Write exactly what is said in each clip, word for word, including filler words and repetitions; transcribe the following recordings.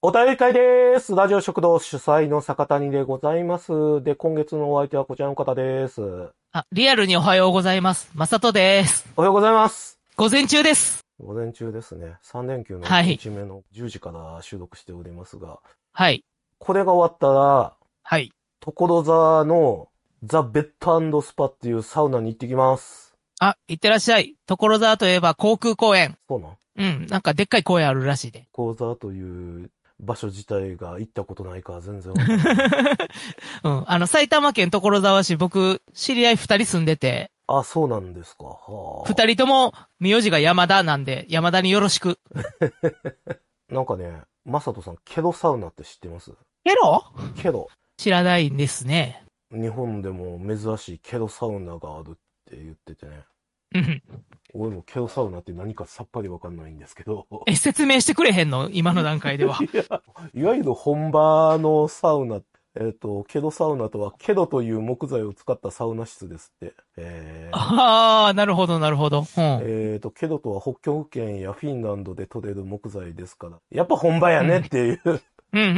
お便り会です。ラジオ食堂主催の坂谷でございます。で、今月のお相手はこちらの方です。 あ、リアルにおはようございます。まさとです。 おはようございます。 午前中です。 午前中ですね。さん連休のはい。 いちにちめのじゅうじから収録しておりますが、 はい。 これが終わったら、 はい。 所沢のザ・ベッド&スパっていうサウナに行ってきます。 あ、いってらっしゃい。所沢といえば航空公園。 そうなん？ うん、なんかでっかい公園あるらしいで。 所沢という場所自体が行ったことないから全然わかんない。 うん、あの、埼玉県所沢市、僕、知り合い二人住んでて、 あ、そうなんですか。は二人とも名字が山田なんで、山田によろしく。 あ。なんかね、まさとさん、ケロサウナって知ってます？ ケロケロ。 知らないんですね。 日本でも珍しいケロサウナがあるって言っててね。 うん。 俺もケロサウナって何かさっぱりわかんないんですけど。 え、説明してくれへんの今の段階では。 いや、いわゆる本場のサウナ、えっ、と、ケロサウナとはケロという木材を使ったサウナ室ですって。えーああ、なるほど、なるほど。うん。 えーと、ケロとは北極圏やフィンランドで取れる木材ですから。やっぱ本場やねっていう。 うん、うん、うん。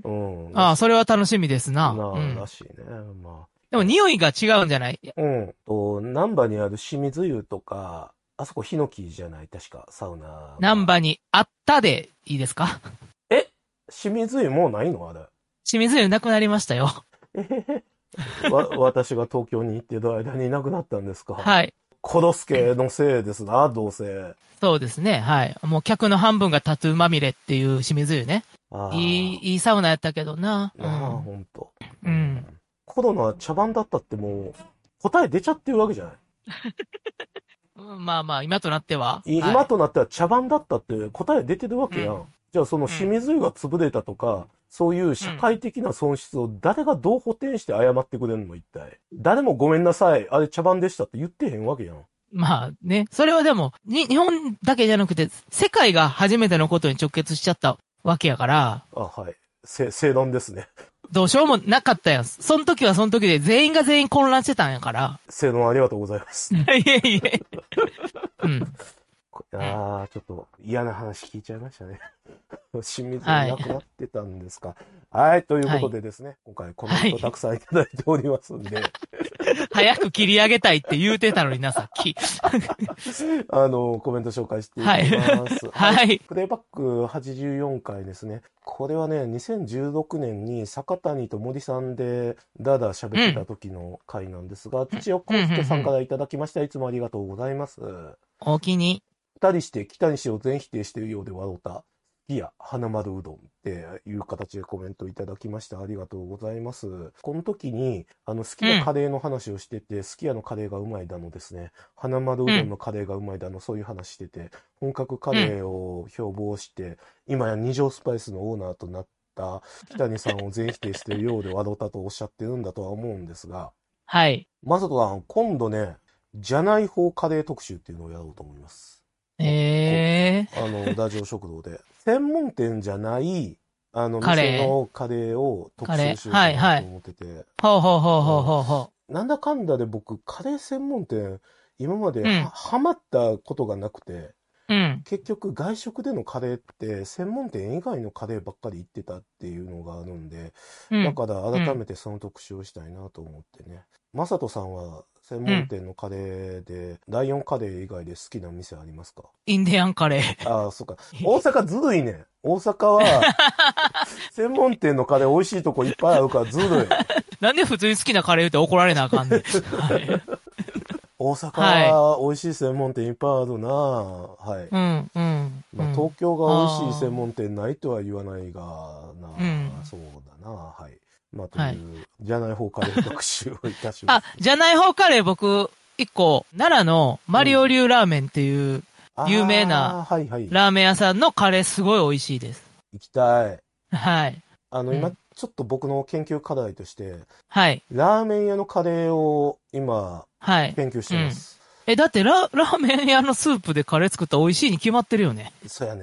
うん。 ああ、 らしそれは楽しみですな。うな、らん。 しいね。までも匂いが違うんじゃない？ あ。うん。と、南波にある清水湯とか、あそこヒノキじゃない確か、サウナが。 難波にあったでいいですか？ え清水湯もうないのあれ。 清水湯なくなりましたよ。 えへへ。わ、私が東京に行ってる間にいなくなったんですか。 はい。 コロスケのせいですな、どうせ。 そうですね。はい。もう客の半分がタトゥーまみれっていう清水湯ね。いい、 あいいサウナやったけどな。 あ、 うなあ、 ん。 ほんと。ううん。 ん。コロナは茶番だったってもう、答え出ちゃってるわけじゃない。 うんまあまあ、今となっては。 いはい。 今となっては茶番だったって答え出てるわけやん。 うん。 じゃあそのうん。 清水湯が潰れたとか、そういう社うん。 会的な損失を誰がどう補填して謝ってくれんの一体。誰もごめんなさい、あれ茶番でしたって言ってへんわけやん。 まあね。それはでも、に、日本だけじゃなくて、世界が初めてのことに直結しちゃったわけやから、 あ、はい。せ、正論ですね。 どうしようもなかったやん。その時はその時で全員が全員混乱してたんやから。 正論ありがとうございます。 いえいえ。うん。 ああ、ちょっと嫌な話聞いちゃいましたね。清水いはい。 なくなってたんですか。はい、ということはい。 でですね、今回コメントたはい。 くさんいただいておりますんで、 早く切り上げたいって言うてたのにな、さっき。 あの、コメント紹介していはい。 きます。はい。 はい。 プレイバックはちじゅうよんかいですね。これはね、にせんじゅうろくねんに坂谷と森さんでダーダー喋ってたうん。 時の回なんですが、土尾うん、うん、 康介さんかうん。 らいただきました。いつもありがとうございます。 お気に。 二人して北西を全否定しているようで笑うた。いや、花丸うどんっていう形でコメントいただきました。ありがとうございます。この時に、あの、好きうん。 なカレーの話をしてて、すき家のカレーがうまいだのですね、花丸ううん。 どんのカレーがうまいだの、そういう話してて、本格カうん。 レーを標榜して、今や二条スパイスのオーナーとなった北谷さんを全否定しているようで笑うたとおっしゃってるんだとは思うんですが、 はい。 まさとさん、今度ね、じゃない方カレー特集っていうのをやろうと思います。ここえー。 あの、ラジオ食堂で。専門店じゃない、あの、 カ店レーのカレーを特カレー集しようかはい、はい。 なと思ってて。 ほうほうほうほううん。 ほうほなんだかんだで僕、カレー専門店、今までう。うは、 ん。 はまったことがなくて、 うん。 結局外食でのカレーって専門店以外のカレーばっかり行ってたっていうのがあるんで、 うん。 だからうん。 改めてその特集をしたいなと思ってね。マサトさんは専門うん。 店のカレーで、ライオンカレー以外で好きな店ありますか？ インディアンカレああ、そっか。大ー。 阪ずるいねん。大阪は、専門店のカレー美味しいとこいっぱいあるからずるい。 なんで普通に好きなカレー言って怒られなあかんねん。はい。 大阪はい。 は美味しい専門店いっぱいあるな。はい。 うん、うん、うまあ、東ん。 京が美味しい専ああ。 門店ないとは言わないがうな。 ん。 そうだな。はい。まあ、とはい。 いう、じゃない方カレー特集をいたしまあ、 す。 じゃない方カレー僕、一個、奈良のマリオうん。 流ラーメンっていう有名なああ、はいはい。 ラーメン屋さんのカレーすごい美味しいです。 行きたい。 はい。 あの、今、 うん。 ちょっと僕の研究課題として、 はい。 ラーメン屋のカレーを今、 はい。 研究してうん。 ます。 え、だってラ、ラーメン屋のスープでカレー作ったら美味しいに決まってるよね。 そうやね。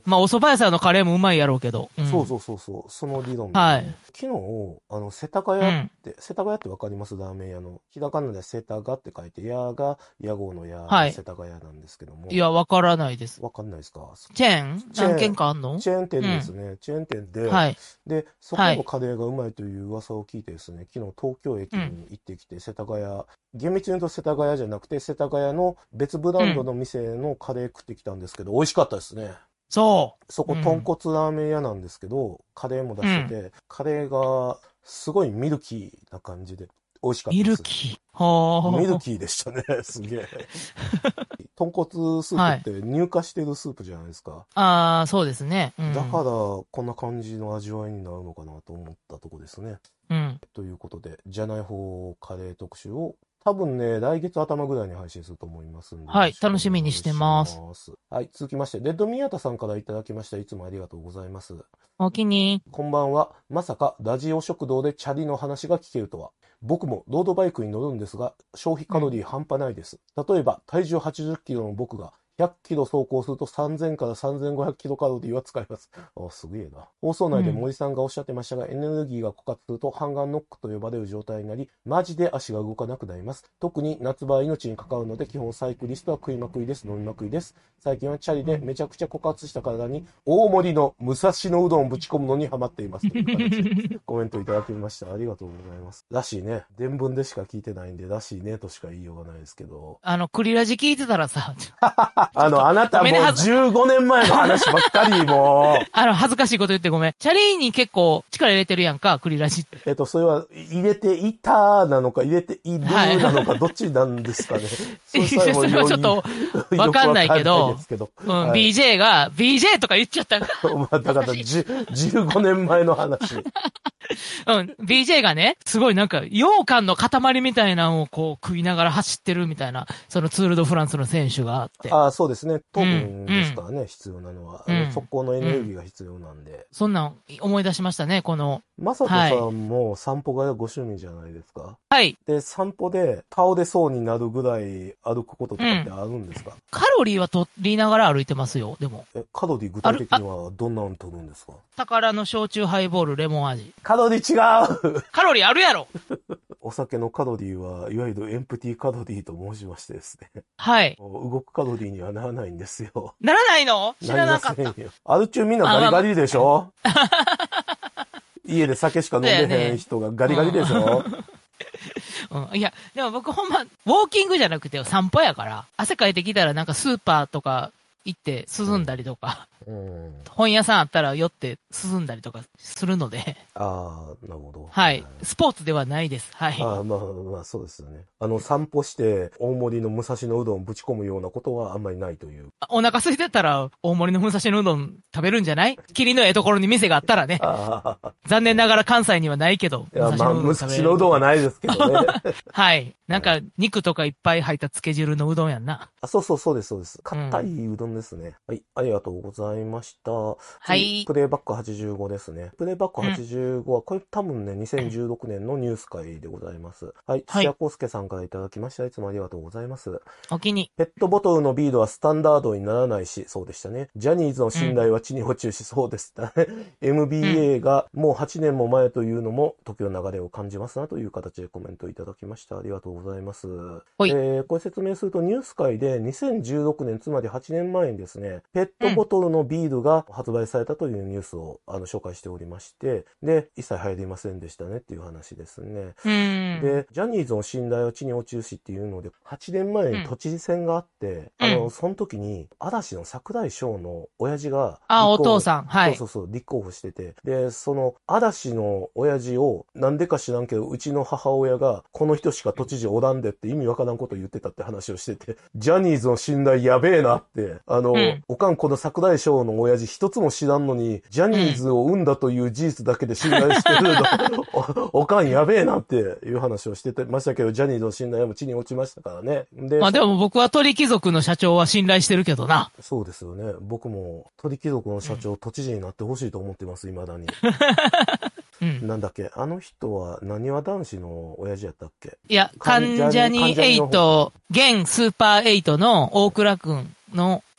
まあ、お蕎麦屋さんのカレーもうまいやろうけど。うん、 そうそうそうそう、その理論で、ね。 はい。 昨日、あの、世田谷って、うん、世田谷ってわかります？ラーメン屋の。ひらがなで世田谷って書いて、屋が屋号の屋、はい、世田谷なんですけども。 いや、わからないです。 わかんないですか？ チェーン何軒かあんの？ チェーン店ですね。うん、チェーン店で、 はい。 で、そこのカレーがうまいという噂を聞いてですね、昨日東京駅に行ってきて、世田谷、厳密に言うと世田谷じゃなくて、世田谷の別ブランドの店のカレー食ってきたんですけど、美味しかったですね。 そう。 そこ、豚骨ラーメン屋なんですけど、カレーも出してて、うん、カレーがすごいミルキーな感じで美味しかったです。 ミルキー。はミルキーでしたね。すげえ。豚骨スープって乳化してるスープじゃないですか。はい、 ああ、そうですね、うん。 だから、こんな感じの味わいになるのかなと思ったとこですね。 うん。 ということで、じゃない方カレー特集を多分ね、来月頭ぐらいに配信すると思いますんで。 はい、楽しみにしてます。 はい、続きまして、レッド宮田さんからいただきました。いつもありがとうございます。 お気に。 こんばんは。まさか、ラジオ食堂でチャリの話が聞けるとは。僕もロードバイクに乗るんですが、消費カロリー半端ないです。うん、例えば、体重はちじゅっキロの僕が、ひゃっキロ走行するとさんぜんからさんぜんごひゃくキロカロリーは使います。あ、すげえな。放送内で森さんがおっしゃってましたが、うん、エネルギーが枯渇するとハンガーノックと呼ばれる状態になり、マジで足が動かなくなります。特に夏場は命に関わるので、基本サイクリストは食いまくりです。飲みまくりです。最近はチャリでめちゃくちゃ枯渇した体に、大盛りの武蔵野うどんをぶち込むのにハマっています。という形でコメントいただきました。ありがとうございます。らしいね。伝聞でしか聞いてないんで、らしいねとしか言いようがないですけど。 あの、クリラジ聞いてたらさ、 あの、あなたもうじゅうごねんまえの話ばっかりもう。 あの、恥ずかしいこと言ってごめん。チャリに結構力入れてるやんか、クリラジって。 えっと、それは、入れていたなのか、入れているなのか、どっちなんですかね。 それはちょっと、わかんないけど、うん、はい、ビージェー が、ビージェー とか言っちゃったから。 まあ、だから、じゅうごねんまえの話。 うん、ビージェー がね、すごいなんか、羊羹の塊みたいなのをこう食いながら走ってるみたいな、そのツールドフランスの選手があって。 ああ、そうですね。糖分ですからね、うん、必要なのは。うん、速攻のエネルギーが必要なんで。うん、 そんなん思い出しましたね、この。 まさとさんも散歩がご趣味じゃないですか。 はい。 で、散歩で倒れそうになるぐらい歩くこととかってあるんですか？うん、 カロリーは取りながら歩いてますよ、でも。 え、カロリー具体的にはどんなの取るんですか？ 宝の焼酎ハイボールレモン味。 カロリー違うカロリーあるやろお酒のカロリーは、いわゆるエンプティカロリーと申しましてですね。 はい。 動くカロリーにはならないんですよ。 ならないの？知らなかった。 アル中みんなガリガリでしょ？家で酒しか飲んでへん人がガリガリでしょ？ うん、いや、でも僕ほんま、ウォーキングじゃなくて散歩やから、汗かいてきたらなんかスーパーとか行って涼んだりとか、うん、本屋さんあったら寄って涼んだりとかするので。 ああ、なるほど。 はい。スポーツではないです。はい。 ああ、まあまあ、そうですよね。あの、散歩して、大盛りの武蔵野うどんをぶち込むようなことはあんまりないという。 お腹空いてたら、大盛りの武蔵野うどん食べるんじゃない？霧のええところに店があったらね。残念ながら関西にはないけど。 いや、まあ、武蔵野うどんはないですけどね。 はい。なんか、肉とかいっぱい入った漬け汁のうどんやんな。 あ、そうそうそうです、そうです。硬いうどんですね。うん、はい。ありがとうございました。 はい。 プレイバックはちじゅうごですね。プレイバックはちじゅうごは、これ多分ね、にせんじゅうろくねんのニュース会でございます。はい。土屋康介さんからいただきました。いつもありがとうございます。 お気に。 ペットボトルのビールはスタンダードにならないし、そうでしたね。ジャニーズの信頼は地に落ちるし、そうでしたね。エムビーエー がもうはちねんも前というのも、時の流れを感じますなという形でコメントいただきました。ありがとうございます。えー、これ説明するとニュース会でにせんじゅうろくねん、つまりはちねんまえにですね、ペットボトルのビールが発売されたというニュースをあの紹介しておりまして、で、一切入りませんでしたねっていう話ですね。で、ジャニーズの信頼は地に落ちるしっていうので、はちねんまえに都知事選があって、うん、あの、その時に嵐の桜井翔の親父が、 あ、お父さん、はい。 そうそうそう、立候補してて、で、その嵐の親父を、なんでか知らんけど、うちの母親が、この人しか都知事おらんでって意味わからんこと言ってたって話をしてて、ジャニーズの信頼やべえなって、あの、うん、おかんこの桜井翔の親父一つも知らんのに、ジャニーズを生んだという事実だけで信頼してるの、お, おかんやべえなっていう話をしててましたけど、ジャニーズの信頼はも地に落ちましたからね。 で、まあでも僕は鳥貴族の社長は信頼してるけどな。 そうですよね。僕も鳥貴族の社長、うん、都知事になってほしいと思ってます、未だに。うん、なんだっけ、あの人は何わ男子の親父やったっけ？ いや、関ジャニエイト、現スーパーエイトの大倉くんの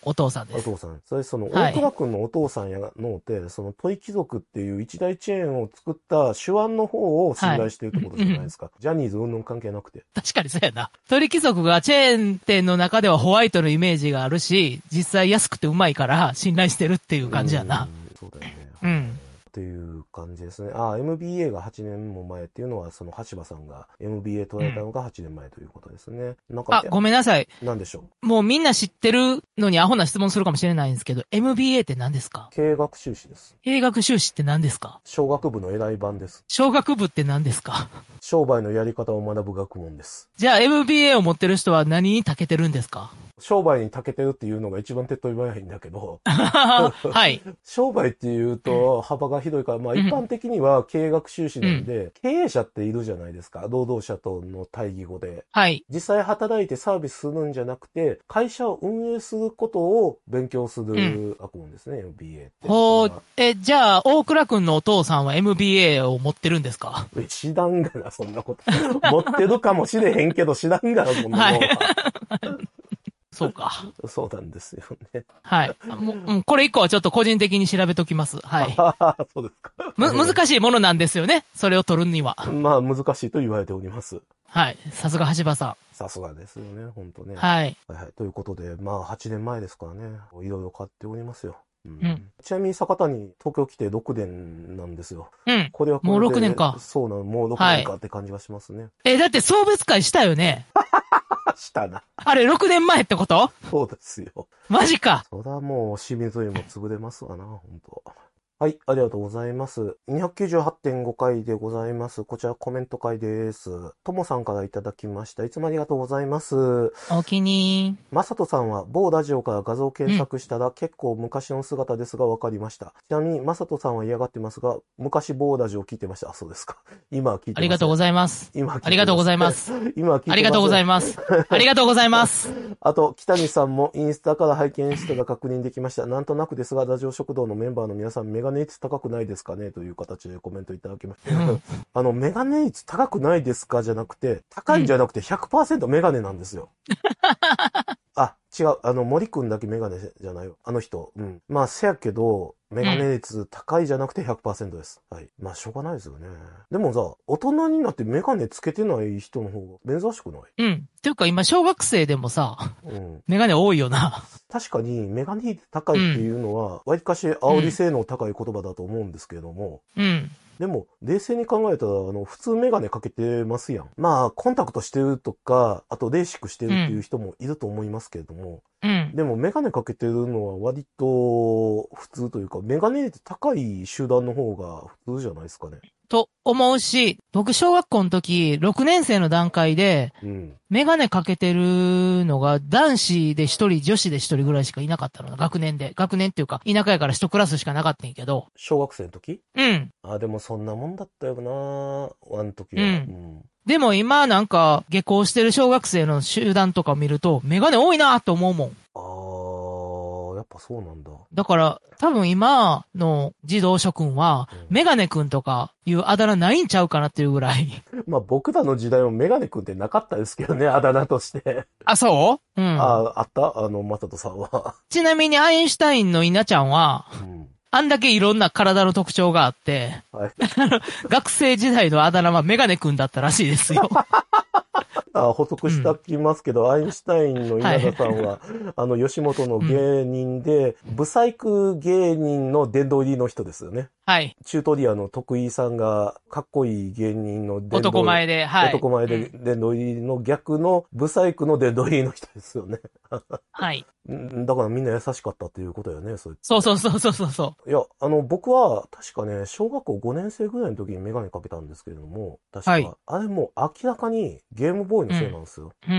お父さんです。 お父さん。それその、 はい大倉くんのお父さんやのって、そのトイ貴族っていう一大チェーンを作った手腕の方を信頼してるってことじゃないですか。ジャニーズ云々関係なくて。 確かにそうやな。鳥貴族がチェーン店の中ではホワイトのイメージがあるし、実際安くてうまいから信頼してるっていう感じやな。 うんそうだよね。 うん。 っていう感じですね。ああ、エムビーエー がはちねんも前っていうのは、その橋場さんが エムビーエー 取られたのがはちねんまえということですね。なんか、 あ、ごめんなさい。 なんでしょう。 もうみんな知ってるのにアホな質問するかもしれないんですけど、エムビーエー って何ですか？ 経営学修士です。 経営学修士って何ですか？ 商学部の偉い版です。 商学部って何ですか？ 商売のやり方を学ぶ学問です。 じゃあ エムビーエー を持ってる人は何に長けてるんですか？ 商売に長けてるっていうのが一番手っ取り早いんだけど、 はい。 商売っていうと幅がひどいから、まあ一般的には経営学修士なんで、経営者っているじゃないですか。労働者との対義語で。 はい。 実際働いてサービスするんじゃなくて、会社を運営することを勉強する学問ですね、エムビーエー って。 ほう、え、じゃあ、大倉くんのお父さんは エムビーエー を持ってるんですか？ 知らんがな、そんなこと。持ってるかもしれへんけど、知らんがな、そんなもんは。はいそうか。 そうなんですよね。 はい。もう、うん、これ以降はちょっと個人的に調べときます。はい。 そうですか。 む、難しいものなんですよね。それを取るには。 まあ、難しいと言われております。 はい。さすが橋場さん。 さすがですよね、本当ね。 はい。 はい、はい。ということで、まあ、はちねんまえですからね。いろいろ買っておりますよ。うんうん、 ちなみに坂谷、東京来てろくねんなんですよ。 うん。 これはこれでもうろくねんか。 そうなの、もうろくねんかって感じがしますね。はい、 え、だって送別会したよね。 したな。 あれ、ろくねんまえってこと？ そうですよ。 マジか。 そりゃもう、清水湯も潰れますわな、本当。はい、ありがとうございます。にひゃくきゅうじゅうはちてんごかいでございます。こちらコメント会です。ともさんからいただきました。いつもありがとうございます。 お気に。 まさとさんは某ラジオから画像検索したら結構昔の姿ですが分かりました。ちなみにまさとさんは嫌がってますが、昔某ラジオ聞いてました。あ、そうですか。今は聞いてます。 ありがとうございます。 今は聞いてます。 ありがとうございます。 今は聞いてます。 ありがとうございます。ありがとうございます。 あと、北見さんもインスタから拝見したら確認できました。なんとなくですが、ラジオ食堂のメンバーの皆さん、メガネ率高くないですかねという形でコメントいただきました。うん、あの、メガネ率高くないですかじゃなくて、高いんじゃなくて ひゃくパーセント メガネなんですよ。あ、違う。あの、森くんだけメガネじゃないよ。あの人。うん。まあ、せやけど、メガネ率高いじゃなくて ひゃくパーセント です。はい。まあ、しょうがないですよね。でもさ、大人になってメガネつけてない人の方が珍しくない？ うん。っていうか今、小学生でもさ、うん。メガネ多いよな。 確かに、メガネ率高いっていうのは、わりかし煽り性能高い言葉だと思うんですけれども、うん。でも、冷静に考えたら、あの、普通メガネかけてますやん。まあ、コンタクトしてるとか、あとレーシックしてるっていう人もいると思いますけれども、うん。でも、メガネかけてるのは割と普通というか、メガネ率高い集団の方が普通じゃないですかね。 と思うし、僕小学校の時、ろくねん生の段階で、うん、メガネかけてるのが男子で一人、女子で一人ぐらいしかいなかったの。学年で。学年っていうか、田舎やから一クラスしかなかったんやけど。 小学生の時？ うん。 あ、でもそんなもんだったよな、あの時は。 うん。うん、でも今なんか、下校してる小学生の集団とか見ると、メガネ多いなって思うもん。 あー、やっぱそうなんだ。 だから、多分今の児童諸君は、うん、メガネ君とかいうあだ名ないんちゃうかなっていうぐらい。 まあ僕らの時代もメガネ君ってなかったですけどね、あだ名として。 あ、そううん。 あ、あったあの、マサトさんは。 ちなみにアインシュタインの稲ちゃんは、うんあんだけいろんな体の特徴があって、はい、学生時代のあだ名はメガネ君だったらしいですよ。 あ補足しておきますけど、うん、アインシュタインの稲田さんは、はい、あの、吉本の芸人で、うん、ブサイク芸人の殿堂入りの人ですよね。はい。チュートリアの徳井さんが、かっこいい芸人の殿堂男前で、はい。 男前で殿堂入りの逆の、ブサイクの殿堂入りの人ですよね。はい。だからみんな優しかったっていうことよね、それ。 そうそうそうそうそうそう。 いや、あの、僕は、確かね、小学校ごねん生ぐらいの時にメガネかけたんですけれども、確か、はい、あれもう明らかにゲームボーイのせいなんですよ。うん、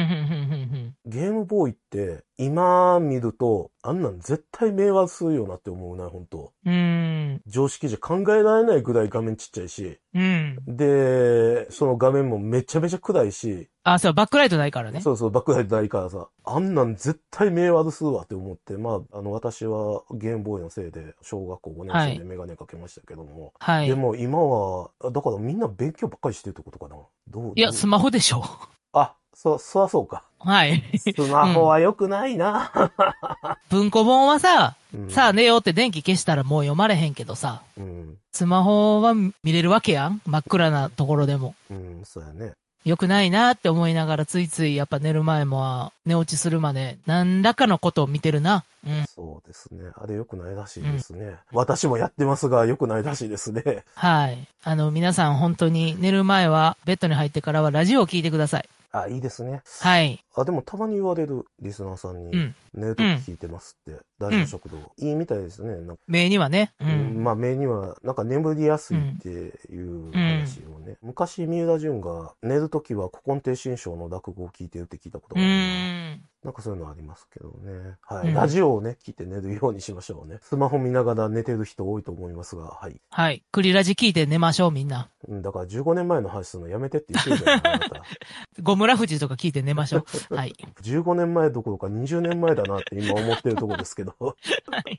ゲームボーイって、今見ると、あんなん絶対迷惑するよなって思うな、本当うん。常識じゃ考えられないぐらい画面ちっちゃいし、うん。で、その画面もめちゃめちゃ暗いし、 あ、そう、バックライトないからね。 そうそう、バックライトないからさ、あんなん絶対迷惑するわって思って、まあ、あの、私はゲームボーイのせいで、小学校ごねん生でメガネかけましたけども、はい。でも今は、だからみんな勉強ばっかりしてるってことかな。どういや、スマホでしょ。 あ、 そ、そらそうか。 はい。 スマホは良くないな。 文庫本はさ、 うん、 さあ寝ようって電気消したらもう読まれへんけどさ、 うん、 スマホは見れるわけやん真っ暗なところでも。 うん、そうやね。 良くないなって思いながらついついやっぱ寝る前も寝落ちするまで何らかのことを見てるな。うん。 そうですね。あれ良くないらしいですね。うん、私もやってますが良くないらしいですね。 はい。あの皆さん本当に寝る前はベッドに入ってからはラジオを聞いてください。 あ、いいですね。 はい。 あ、でもたまに言われるリスナーさんに、うん、寝るとき聞いてますって、ラジオ食堂、うん。いいみたいですね。なんか目にはね。 うん。まあ目には、なんか眠りやすいっていう話をね。うん、昔、三浦淳が寝るときは古今亭新章の落語を聞いてるって聞いたことがあるな。なんかそういうのありますけどね。はい。うん、ラジオをね、聞いて寝るようにしましょうね。スマホ見ながら寝てる人多いと思いますが、はい。 はい。クリラジ聞いて寝ましょう、みんな。 うん、だからじゅうごねんまえの話するのやめてって言ってるじゃない、あなた。 ゴムラフジとか聞いて寝ましょう。はい。 じゅうごねんまえどころかにじゅうねんまえだなって今思ってるところですけど。はい。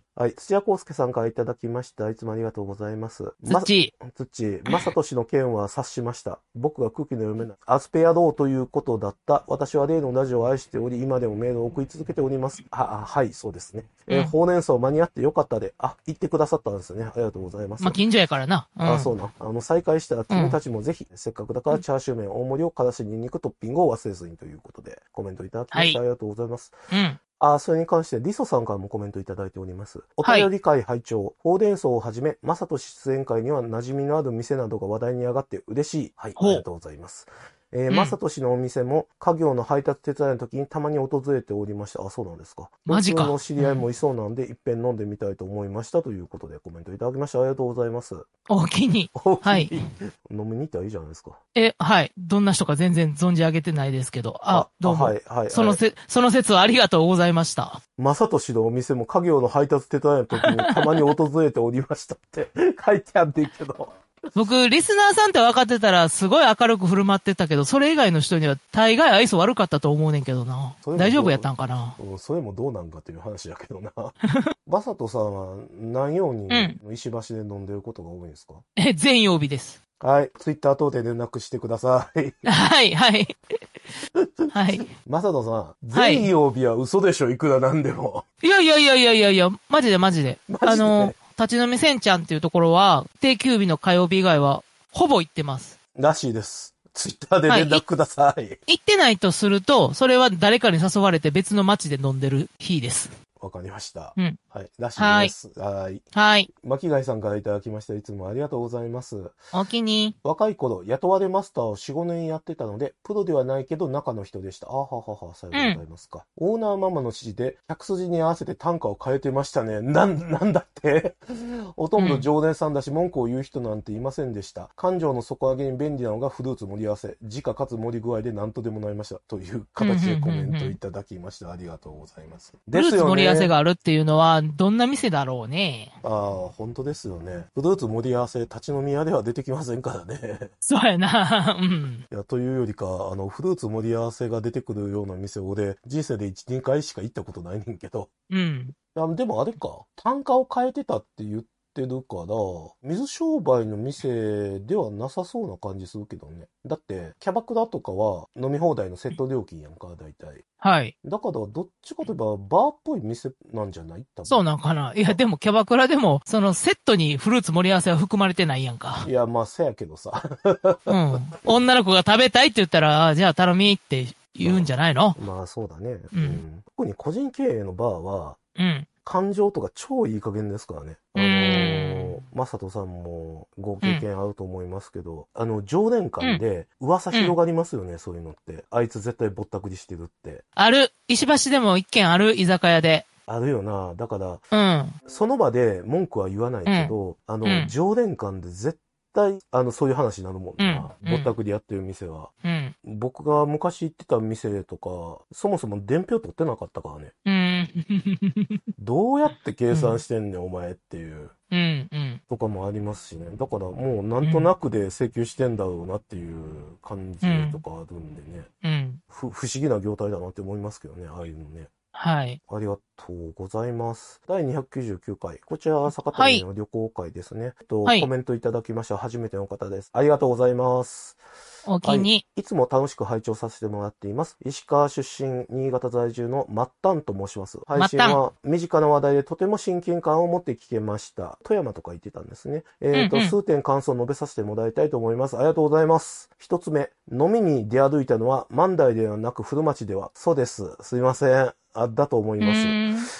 はい。土屋康介さんからいただきました。いつもありがとうございます。 つっち。 つっち。まさとしの件は察しました。僕が空気の読めない。アスペアローということだった。私は例のラジオを愛しており、今でもメールを送り続けております。は、はい、そうですね。うん、えー、法年層間に合ってよかったで。あ、言ってくださったんですね。ありがとうございます。 まあ、近所やからな。 うん、あ、そうな。あの、再開したら君たちもぜひ、うん、せっかくだからチャーシュー麺、大盛りをからしにんにくトッピングを忘れずにということで、コメントいただきました。はい、ありがとうございます。 うん。 あ、それに関して、リソさんからもコメントいただいております。お便り会拝聴、放電層をはじめ、まさとし出演会には馴染みのある店などが話題に上がって嬉しい。はい、ありがとうございます。えー、まさとしのお店も、家業の配達手伝いの時にたまに訪れておりました。あ、そうなんですか。 マジか。 僕の知り合いもいそうなんで、うん、いっぺん飲んでみたいと思いましたということでコメントいただきました。ありがとうございます。 お気に。 お気に。 はい。 飲みに行ったらいいじゃないですか。 え、はい。どんな人か全然存じ上げてないですけど。あ、あどうも。はい、はい。そのせ、その説はありがとうございました。 まさとしのお店も家業の配達手伝いの時にたまに訪れておりましたって書いてあるんだけど。 僕、リスナーさんって分かってたら、すごい明るく振る舞ってたけど、それ以外の人には大概愛想悪かったと思うねんけどな。大丈夫やったんかな。 うん、それもどうなんかっていう話やけどな。バサトさんは何曜に石橋で飲んでることが多いんですか？ うん、え、全曜日です。 はい。ツイッター等で連絡してください。 はい、はい。はい。 マサトさん、全曜日は嘘でしょ、いくらなんでも。 いやいやいやいやいやいや、マジでマジで。マジであの、立ち飲みせんちゃんっていうところは、定休日の火曜日以外は、ほぼ行ってます。 らしいです。ツイッターで連絡ください。はい、 行ってないとすると、それは誰かに誘われて別の街で飲んでる日です。 わかりました。 うん。 はい。らしいです。はい。 はい。 巻貝さんからいただきました。いつもありがとうございます。 お気に。 若い頃、雇われマスターをよん、ごねんやってたので、プロではないけど中の人でした。あははは、さようでございますか。うん、オーナーママの指示で、客筋に合わせて単価を変えてましたね。なん、なんだってほとんど常連さんだし、文句を言う人なんていませんでした。感情の底上げに便利なのがフルーツ盛り合わせ。時価かつ盛り具合で何とでもなりました。という形でコメントいただきました。ありがとうございます。 フルーツ盛り合わせがあるっていうのは、どんな店だろうね。 ああ、本当ですよね。フルーツ盛り合わせ、立ち飲み屋では出てきませんからね。 そうやな。うん。 いや、というよりか、あの、フルーツ盛り合わせが出てくるような店を俺、人生でいち、にかいしか行ったことないねんけど。 うん。 いや、でもあれか、単価を変えてたって言ってるから、水商売の店ではなさそうな感じするけどね。だって、キャバクラとかは飲み放題のセット料金やんか、大体。 はい。 だから、どっちかといえば、バーっぽい店なんじゃない多分。 そうなんかな。いや、でもキャバクラでも、そのセットにフルーツ盛り合わせは含まれてないやんか。 いや、まあ、せやけどさ。 うん。女の子が食べたいって言ったら、じゃあ頼みって言うんじゃないの？ まあ、まあ、そうだね。 うん。うん、 特に個人経営のバーは、 うん。 感情とか超いい加減ですからね。あのー、まさとさんもご経験あると思いますけど、うん、あの、常連間で噂広がりますよね、うん、そういうのって。あいつ絶対ぼったくりしてるって。ある。石橋でも一軒ある、居酒屋で。 あるよな。だから、 うん。 その場で文句は言わないけど、うん、あの、うん、常連間で絶対、あの、そういう話になるもんな。うん、ぼったくりやってる店は。うん。僕が昔行ってた店とか、そもそも伝票取ってなかったからね。 うん。 どうやって計算してんねん、うん、お前っていう。 うん、うん。 とかもありますしね。だからもうなんとなくで請求してんだろうなっていう感じとかあるんでね。うん。ふ、不思議な業態だなって思いますけどね、ああいうのね。 はい。 ありがとうございます。だいにひゃくきゅうじゅうきゅうかい。こちらは坂谷の旅行会ですね。はい、と、コメントいただきました。初めての方です。ありがとうございます。 お気に、 はい。いつも楽しく拝聴させてもらっています。石川出身、新潟在住のマッタンと申します。配信は身近な話題でとても親近感を持って聞けました。富山とか言ってたんですね。えっと、うんうん、数点感想を述べさせてもらいたいと思います。ありがとうございます。一つ目、飲みに出歩いたのは万代ではなく古町では。そうです。すいません。あ、だと思います。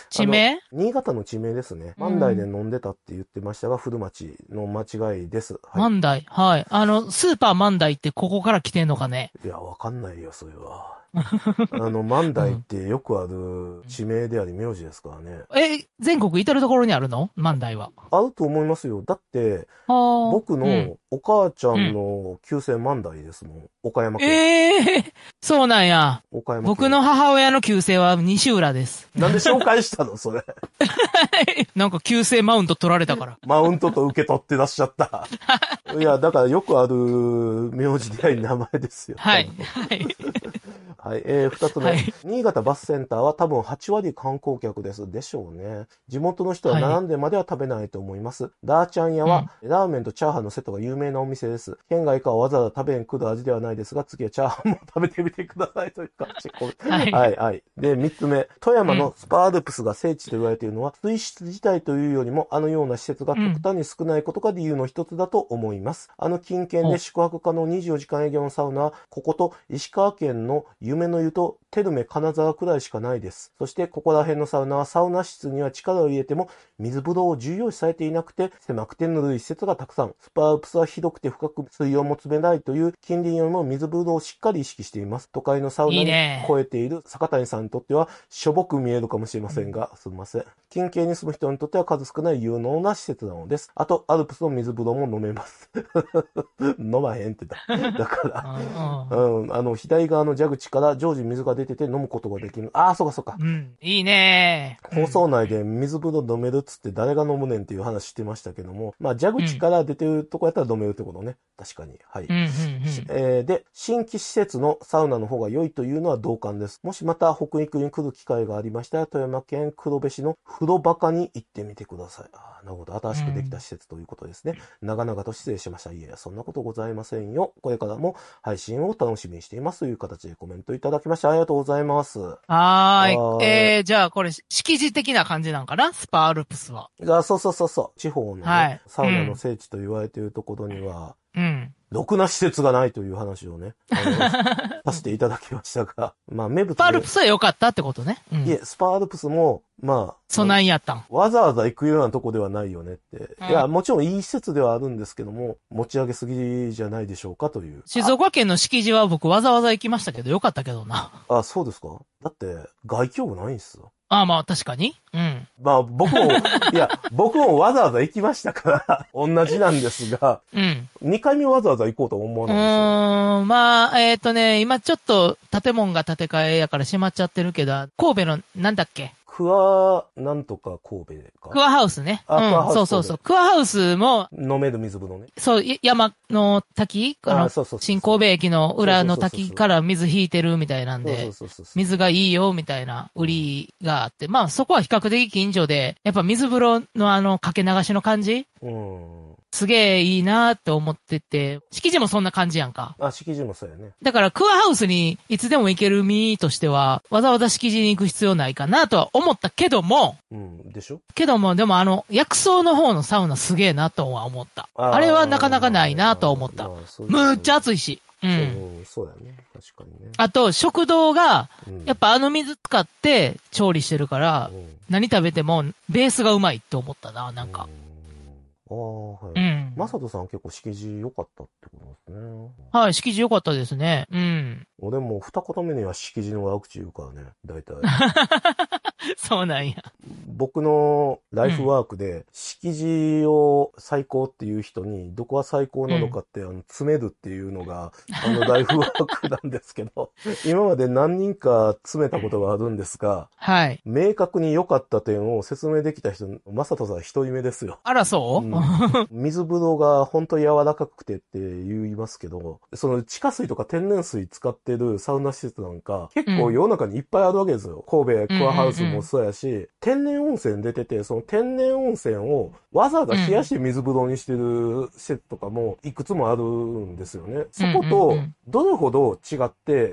地名？ 新潟の地名ですね。万代で飲んでたって言ってましたが、古町の間違いです。 はい、万代。はい。あの、スーパー万代ってここから来てんのかね？ いや、わかんないよ、それは。あの、万代ってよくある地名であり名字ですからね。 え、全国至るところにあるの？万代は。 あると思いますよ。だって、僕のお母ちゃんの旧姓万代ですもん。岡山県。 ええー、そうなんや。岡山県。僕の母親の旧姓は西浦です。 なんで紹介したのそれ。 なんか旧姓マウント取られたから。 マウントと受け取ってらっしゃった。いや、だからよくある名字であり名前ですよ。 はい。はい。 はい。えー、二つ目、はい。新潟バスセンターは多分はち割観光客です。でしょうね。地元の人は並んでまでは食べないと思います。はい、ダーちゃん屋は、うん、ラーメンとチャーハンのセットが有名なお店です。県外からわざわざ食べに来る味ではないですが、次はチャーハンも食べてみてくださいという感じ。はい。はい、はい。で、三つ目、富山のスパールプスが聖地と言われているのは、水質自体というよりも、あのような施設が極端に少ないことが理由の一つだと思います。うん、あの近県で宿泊可能にじゅうよじかん営業のサウナは、ここと石川県の夢の湯とテルメ金沢くらいしかないです。そしてここら辺のサウナはサウナ室には力を入れても水風呂を重要視されていなくて狭くてぬるい施設がたくさん。スパールプスはひどくて深く水温も冷たいという近隣よりも水風呂をしっかり意識しています。都会のサウナに超えている坂谷さんにとってはしょぼく見えるかもしれませんが、すみません。近県に住む人にとっては数少ない有能な施設なのです。あと、アルプスの水風呂も飲めます。飲まへんってだ。だから、うん、あの、左側の蛇口から常時水が出てて飲むことができる。ああ、そうかそうか。 うん。いいね放送内で水風呂飲めるっつって誰が飲むねんっていう話してましたけども、まあ、蛇口から出てるとこやったら飲めるってことね。確かに。はい。 うんうんうん、 えー、で、新規施設のサウナの方が良いというのは同感です。もしまた北陸に来る機会がありましたら、富山県黒部市の風呂バカに行ってみてください。ああ、なるほど。新しくできた施設ということですね。うん、長々と失礼しました。いや、そんなことございませんよ。これからも配信を楽しみにしていますという形でコメントいただきましてありがとうございます。 はーい。えー、じゃあこれ、敷地的な感じなんかなスパールプスは。 あ、そうそうそうそう。地方の、ね、はい、サウナの聖地と言われているところには、 うん。 ろくな施設がないという話をね、あの、させていただきましたが、まあ、名物で。 スパールプスは良かったってことね。 うん、いえ、スパールプスも、まあ、 そないやったん。 わざわざ行くようなとこではないよねって。うん、いや、もちろんいい施設ではあるんですけども、持ち上げすぎじゃないでしょうかという。 静岡県の敷地は僕わざわざ行きましたけど、良かったけどな。 あ、そうですか？だって、外境部ないんですよ。 ああ、まあ確かに。うん。 まあ僕も、いや、僕もわざわざ行きましたから、同じなんですが、 うん。 にかいめわざわざ行こうと思わないんですよ。 うーん、まあ、えっ、ー、とね、今ちょっと建物が建て替えやから閉まっちゃってるけど、神戸の、なんだっけ？ クワ、なんとか神戸か。 クワハウスね。 あ、 うん、 クワハウス。 そうそうそう。クワハウスも、 飲める水風呂ね。 そう、山の滝あの、そうそうそう、新神戸駅の裏の滝から水引いてるみたいなんで、水がいいよみたいな売りがあって、まあそこは比較的近所で、やっぱ水風呂のあの、かけ流しの感じうん。すげえいいなーって思ってて、敷地もそんな感じやんか。 あ、敷地もそうやね。 だからクアハウスにいつでも行ける身としては、わざわざ敷地に行く必要ないかなとは思ったけども、 うん、でしょ？ けども、でもあの、薬草の方のサウナすげえなとは思った。あ, あれはなかなかないなとは思った。まあまあ、むっちゃ暑いし。うん。 そう、そうやね。確かにね。 あと、食堂が、やっぱあの水使って調理してるから、うん、何食べてもベースがうまいって思ったな、なんか。うんああ、はい。 うん。 まさとさん結構敷地良かったってことですね。 はい、敷地良かったですね。うん。 俺も二言目には敷地の悪口言うからね、大体。 そうなんや。 僕のライフワークで、敷地を最高っていう人に、どこが最高なのかって、うん、あの、詰めるっていうのが、あの、ライフワークなんですけど、今まで何人か詰めたことがあるんですが、 はい。 明確に良かった点を説明できた人、まさとさん一人目ですよ。 あら、そう、うん、 水風呂が本当に柔らかくてって言いますけど、その地下水とか天然水使ってってるサウナ施設なんか、結構世の中にいっぱいあるわけですよ。神戸クアハウスもそうやし、うんうんうん、天然温泉出てて、その天然温泉をわざわざ冷やして水風呂にしてる施設とかもいくつもあるんですよね。そこと、どれほど違って、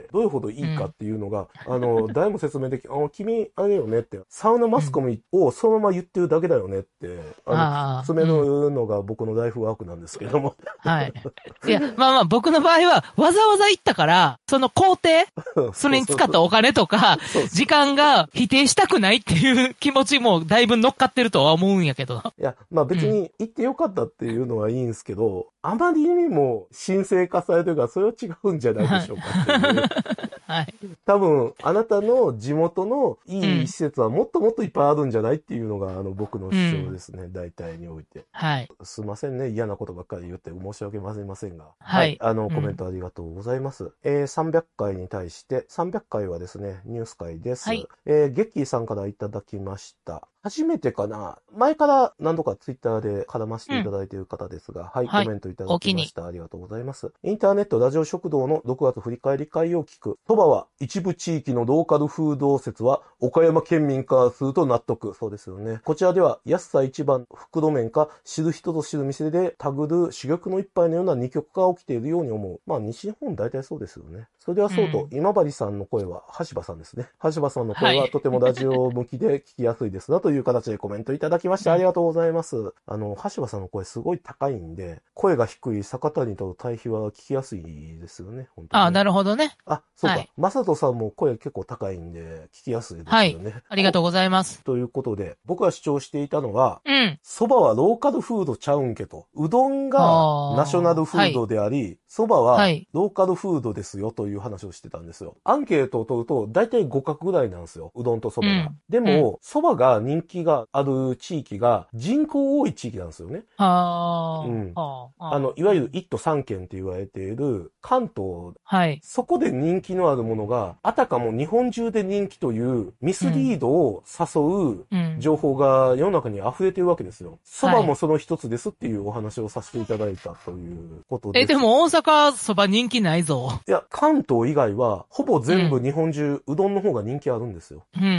どれほどいいかっていうのが、うん、あの、誰も説明でき、あの、君、あれよねって、サウナマスコミをそのまま言ってるだけだよねって、あの、詰めるのが僕のライフワークなんですけども。 はい。いや、まあまあ僕の場合は、わざわざ行ったから、その工程、それに使ったお金とか、時間が否定したくないっていう気持ちもだいぶ乗っかってるとは思うんやけど。 いや、まあ別に行ってよかったっていうのはいいんですけど、うん、あまりにも神聖化されてるから、それは違うんじゃないでしょうかっていう。 はい。 多分、あなたの地元のいい施設はもっともっといっぱいあるんじゃないっていうのが、あの、僕の主張ですね。うん、大体において。 はい。 すいませんね。嫌なことばっかり言って申し訳ございませんが。 はい。はい、 あの、コメントありがとうございます。うん、えー、さんびゃっかいに対して、さんびゃっかいはですね、ニュース会です。はい。えー、ゲッキーさんからいただきました。初めてかな前から何度かツイッターで絡ませていただいている方ですが、うん、はい、はい、コメントいただきました。ありがとうございます。インターネットラジオ食堂のろくがつ振り返り会を聞く。そばは一部地域のローカルフード説は岡山県民からすると納得。そうですよね。こちらでは安さ一番袋麺か知る人ぞ知る店でタグる珠玉の一杯のような二極が起きているように思う。まあ西日本大体そうですよね。それではそうと、うん、今治さんの声は、橋場さんですね。橋場さんの声はとてもラジオ向きで聞きやすいですなという形でコメントいただきましてありがとうございます。あの、橋場さんの声すごい高いんで、声が低い坂谷との対比は聞きやすいですよね。本当にね。 ああ、なるほどね。 あ、そうか。まさとさんも声結構高いんで、聞きやすいですよね。はい。 ありがとうございます。 ということで、僕が主張していたのは、 うん。 蕎麦はローカルフードちゃうんけと。うどんがナショナルフードであり、蕎麦はローカルフードですよという話をしてたんですよ。アンケートを取ると、だいたい互角ぐらいなんですよ。うどんと蕎麦が。うん、でも、蕎麦、うん、が人気がある地域が人口多い地域なんですよね。 あうん。あの、いわゆる一都三県って言われている関東。 はい。 そこで人気のあるものが、あたかも日本中で人気というミスリードを誘う情報が世の中に溢れてるわけですよ。蕎麦もその一つですっていうお話をさせていただいたということです。 え、でも大阪蕎麦人気ないぞ。 いや、関東以外は、ほぼ全部日本中、うん、うどんの方が人気あるんですよ。 うんうんうん。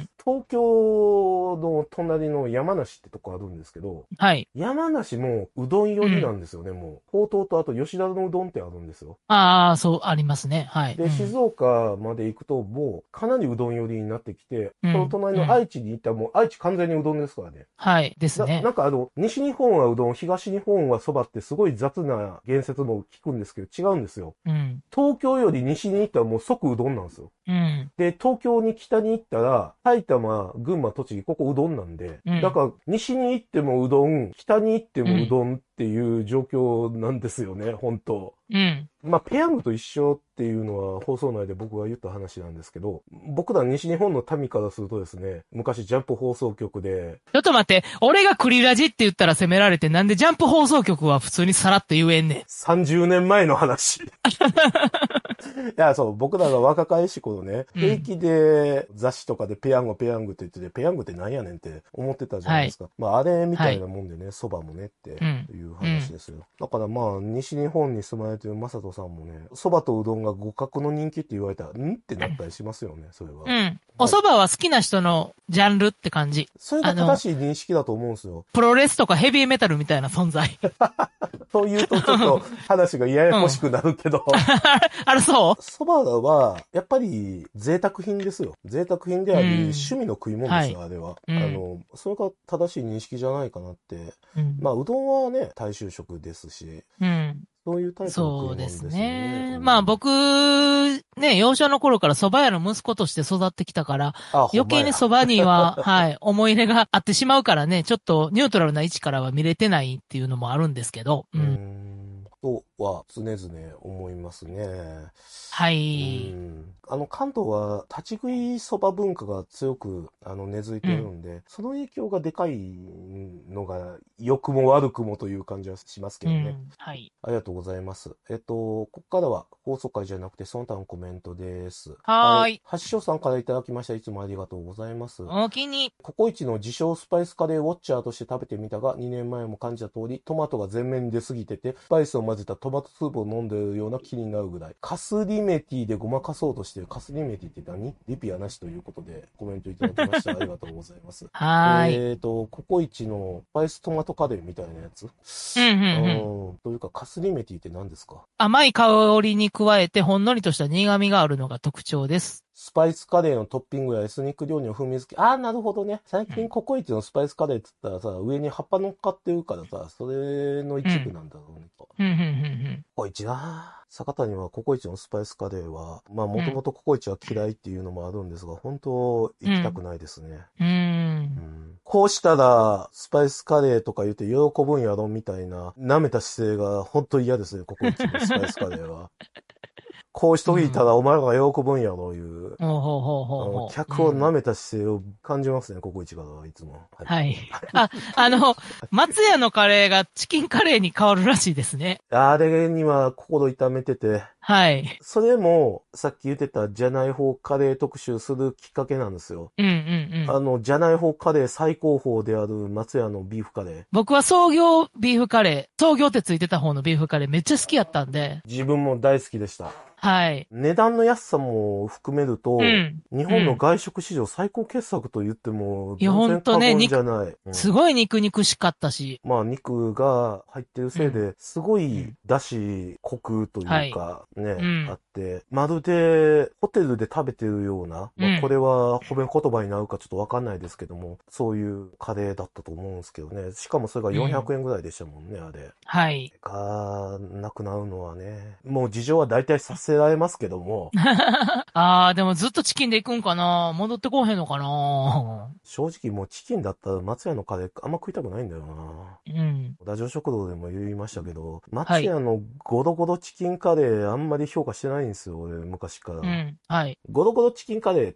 東京の隣の山梨ってとこあるんですけど、 はい。 山梨もうどん寄りなんですよね、うん、もう。ほうとうとあと吉田のうどんってあるんですよ。 ああ、そう、ありますね。はい。 で、うん、静岡まで行くと、もうかなりうどん寄りになってきて、うん、その隣の愛知に行ったらもう愛知完全にうどんですからね。 はい、ですね。 な、なんかあの、西日本はうどん、東日本は蕎麦ってすごい雑な言説も聞くんですけど、違うんですよ。うん、東京より西に行ったらもう即うどんなんですよ。うん、で、東京に北に行ったら、埼玉、群馬、栃木、ここうどんなんで、うん、だから西に行ってもうどん、北に行ってもうどんっていう状況なんですよね、本当。うん。まあ、ペヤングと一緒っていうのは放送内で僕が言った話なんですけど、僕ら西日本の民からするとですね、昔ジャンプ放送局で。 ちょっと待って、俺がクリラジって言ったら責められて、なんでジャンプ放送局は普通にさらっと言えんねん。 さんじゅうねんまえの話。いや、そう、僕らが若かりし頃ね、うん、平気で雑誌とかでペヤングペヤングって言ってて、ペヤングってなんやねんって思ってたじゃないですか。はい、まあ、あれみたいなもんでね、蕎麦もねっていう話ですよ。うんうん、だからまあ、西日本に住まれてるマサトさんもね、蕎麦とうどんが互角の人気って言われたら、んってなったりしますよね、それは。 うん。お蕎麦は好きな人のジャンルって感じ。 それが正しい認識だと思うんですよ。 プロレスとかヘビーメタルみたいな存在。 そう言うとちょっと話がややこしくなるけど。うん、 あれそう蕎麦は、やっぱり贅沢品ですよ。贅沢品であり、うん、趣味の食い物ですよ、はい、あれは、うん。あの、それが正しい認識じゃないかなって。うん、まあ、うどんはね、大衆食ですし。うんそういうタイプの食い物ですよね。そうですね。 うん、まあ僕、ね、幼少の頃から蕎麦屋の息子として育ってきたから、余計に蕎麦には、はい、思い入れがあってしまうからね、ちょっとニュートラルな位置からは見れてないっていうのもあるんですけど。うん。 うんとは常々思いますね。 はい。 うんあの、関東は立ち食いそば文化が強くあの根付いているんで、うん、その影響がでかいのが良くも悪くもという感じはしますけどね。うん、はい。ありがとうございます。えっと、ここからは放送回じゃなくてその他のコメントです。 はーい。 はししょうさんからいただきました。いつもありがとうございます。 お気に。 ココイチの自称スパイスカレーウォッチャーとして食べてみたが、にねんまえも感じた通り、トマトが全面に出すぎてて、スパイスを混ぜたトマトスープを飲んでるような気になるぐらい。カスリメティでごまかそうとしてる。カスリメティって何？リピアなしということでコメントいただきました。ありがとうございます。 はーい。 えっと、ココイチのスパイストマトカレーみたいなやつ。 うんうんうん。 うん。というか、カスリメティって何ですか？ 甘い香りに加えてほんのりとした苦味があるのが特徴です。 スパイスカレーのトッピングやエスニック料理の風味付け。ああ、なるほどね。最近ココイチのスパイスカレーって言ったらさ、上に葉っぱ乗っかってるからさ、それの一部なんだろうね。 うんうんうんうん。 ココイチなぁ。坂谷はココイチのスパイスカレーは、まあもともとココイチは嫌いっていうのもあるんですが、本当行きたくないですね。 うん。うんうんこうしたら、スパイスカレーとか言って喜ぶんやろみたいな、舐めた姿勢が本当嫌ですね、ココイチのスパイスカレーは。こうしといたらお前らが喜ぶんやろいう、 ほうほうほうほうほう。 客を舐めた姿勢を感じますね、ココイチからはいつも。 はい。はい。あ、あの、松屋のカレーがチキンカレーに変わるらしいですね。 あれには心痛めてて。 はい。 それも、さっき言ってたじゃない方カレー特集するきっかけなんですよ。 うんうんうん。 あの、じゃない方カレー最高峰である松屋のビーフカレー。 僕は創業ビーフカレー、創業ってついてた方のビーフカレーめっちゃ好きやったんで。 自分も大好きでした。 はい。 値段の安さも含めると、 うん。 日本の外食史上最高傑作と言っても、 いや、 全ほんとね、 然過言じ肉、 ゃない。うんすごい肉肉しかったし。 まあ肉が入ってるせいで、すごいうんだし、コクというか、ね、 うんあって、まるでホテルで食べてるような、まうんあこれは褒め言葉になるかちょっとわかんないですけども、そういうカレーだったと思うんですけどね。しかもそれがよんひゃくえんぐらいでしたもんね、あれ。 はい。 が、なくなるのはね。もう事情は大体させられますけども、 あー、でもずっとチキンで行くんかな？戻ってこうへんのかな？ 正直もうチキンだったら松屋のカレーあんま食いたくないんだよな。 うん。 ラジオ食堂でも言いましたけど、 はい松屋のゴロゴロチキンカレーあんまり評価してないんですよ、俺昔から。 うん。はい。 ゴロゴロチキンカレーって、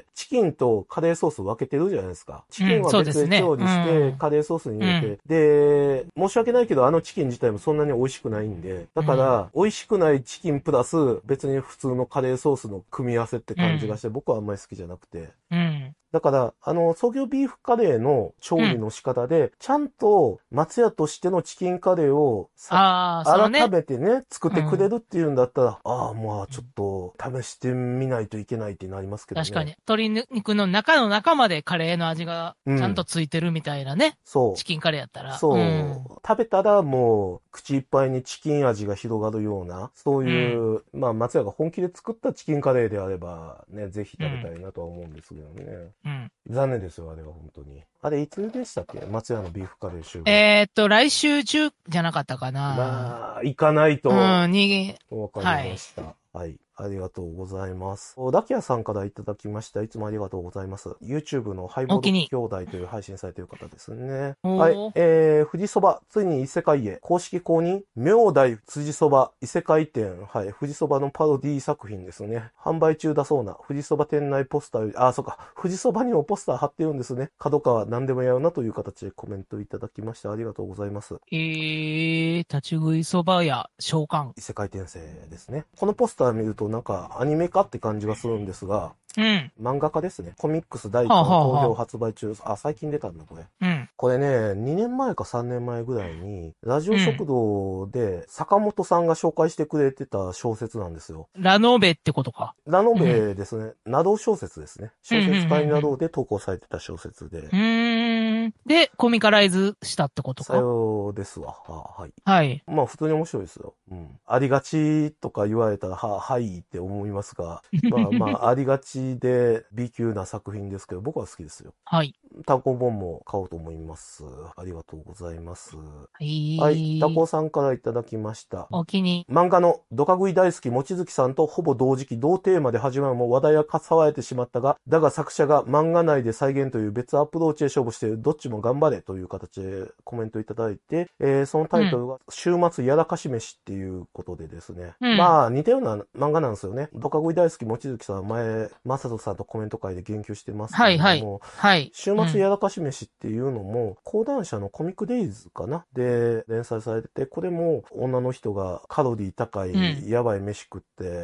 チキンとカレーソース分けてるじゃないですか。チキンはそうですね別で調理しうて、 んカレーソースに入れて、で、申し訳ないけど、あのチキン自体もそんなに美味しくないんで、だから、美味しくないチキンプラス、別に普通のカレーソースの組み合わせって感じがして、僕はあんまり好きじゃなくて。 うん。 だから、あの、創業ビーフカレーの調理の仕方で、ちゃんと松屋としてのチキンカレーをさああ、そうね。 改めてね、作ってくれるっていうんだったら、ああ、まあちょっと試してみないといけないってなりますけどね。 確かに。鶏肉の中の中までカレーの味がちゃんとついてるみたいなね。 そう。 チキンカレーやったら。 そう、 ん食べたらもう口いっぱいにチキン味が広がるような、そういう、まあ松屋が本気で作ったチキンカレーであればね、ぜひ食べたいなとは思うんですけどね。 うん。 残念ですよ、あれは本当に。あれ、いつでしたっけ？松屋のビーフカレー集合。 えーっと、来週中じゃなかったかな。 まあ、行かないと。 うん、に、 わかりました。はい、はいありがとうございます。ダキヤさんからいただきました。いつもありがとうございます。YouTube のハイボール兄弟という配信されている方ですね。はい。えー、富士そば、ついに異世界へ。公式公認明大富士そば異世界店。はい。富士そばのパロディ作品ですね。販売中だそうな。富士そば店内ポスター、あ、そっか。富士そばにもポスター貼ってるんですね。角川何でもやるなという形でコメントいただきました。ありがとうございます。 えー、立ち食いそば屋召喚。 異世界転生ですね。このポスター見るとなんかアニメ化って感じがするんですが、 うん。 漫画家ですね。コミックスだいいっかん好評発売中。あ、最近出たんだ、これ。 うん。 これね、にねんまえかさんねんまえぐらいに、ラジオ食堂で坂本さんが紹介してくれてた小説なんですよ。 ラノベってことか。 ラノベですね。など小説ですね。小説家になろうで投稿されてた小説で。 うーん。で、コミカライズしたってことか。 さようですわ。ははい。 はい。 まあ普通に面白いですよ。うん。ありがちとか言われたら、は、はいって思いますが、まあまあありがちで B 級な作品ですけど、僕は好きですよ。 はい。 単行本も買おうと思います。ありがとうございます。 はい。 はい。タコさんからいただきました。 お気に。 漫画のドカ食い大好き望月さんとほぼ同時期同テーマで始まるも話題はかさわれてしまったが、だが作者が漫画内で再現という別アプローチで勝負しているどっちも頑張れという形でコメントいただいて、えー、そのタイトルが週末やらかし飯っていうことでですね。うん、まあ似たような漫画なんですよね。ドカ食い大好き望月さんは前、マサトさんとコメント会で言及してますけれども、はいはい。はい。週末やらかし飯っていうのも、講談社のコミックデイズかなで連載されてて、これも女の人がカロリー高いやばい飯食って、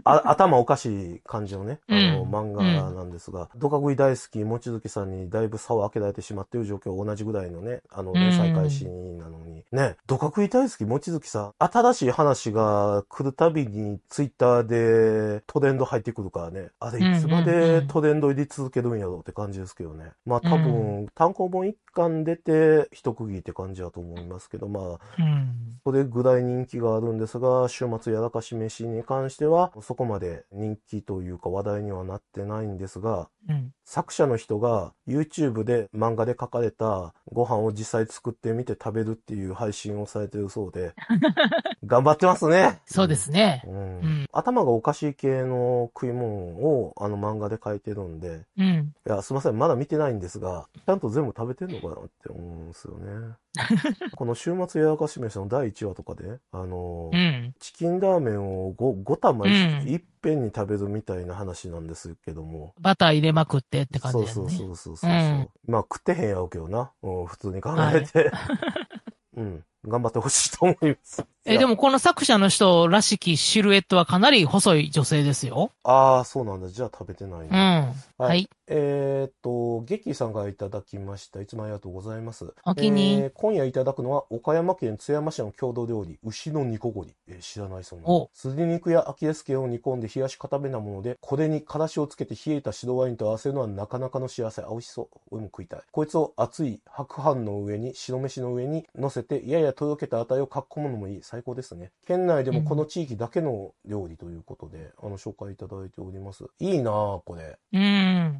あ頭おかしい感じのね、あの、 うん漫画なんですが、ドカ食い大好き、望月さんにだいぶ差を開けられてしまっている状況、同じぐらいのね、あの、連載開始なのに、ね、ドカ食い大好き、望月さん、新しい話が来るたびに、ツイッターでトレンド入ってくるからね、あれ、いつまでトレンド入り続けるんやろうって感じですけどね。まあ、多分、単行本一巻出て、一区切りって感じだと思いますけど、まあ、 うん。 それぐらい人気があるんですが、週末やらかし飯に関しては、そこまで人気というか話題にはなってないんですが、 うん、 作者の人が YouTube で漫画で書かれたご飯を実際作ってみて食べるっていう配信をされてるそうで、頑張ってますね。 そうですね、 うんうんうん。 頭がおかしい系の食い物をあの漫画で書いてるんで、 うん。 いや、すいません、まだ見てないんですが、ちゃんと全部食べてんのかなって思うんですよね。この週末やらかし飯のだいいちわとかで、あの、 うん、 チキンラーメンを 5, 5玉うい,、 ん、 いっぺんに食べるみたいな話なんですけども。 バター入れまくってって感じだよね。 そうそうそうそうそう、 うん、 まあ食ってへんやろうけどな。うん、普通に考えて。はい、うん。頑張ってほしいと思います。 え、でもこの作者の人らしきシルエットはかなり細い女性ですよ。 ああ、そうなんだ。じゃあ食べてないね。うん。はい。はい、 えー、っと、ゲッキーさんがいただきました。いつもありがとうございます。 お気に、 えー、今夜いただくのは、岡山県津山市の郷土料理、牛の煮こごり。えー、知らないそうなの。すり肉やアキレス腱を煮込んで冷やし固めなもので、これにからしをつけて冷えた白ワインと合わせるのはなかなかの幸せ。あ、美味しそう。俺も食いたい。こいつを熱い白飯の上に、白飯の上に乗せて、ややとろけたあたりをかっこむのもいい。最高ですね。県内でもこの地域だけの料理ということで、うん、あの、紹介いただいております。いいなぁ、これ。うん。